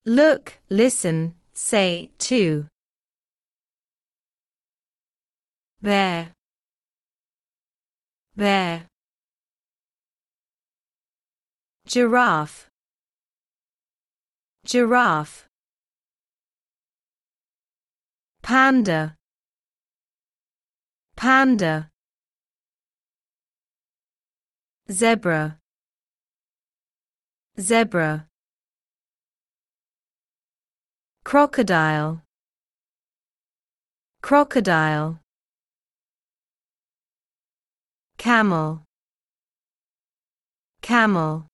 Look, listen, say, too. There. There. Giraffe. Giraffe. Panda. Panda. Zebra. Zebra. Crocodile. Crocodile. Camel. Camel.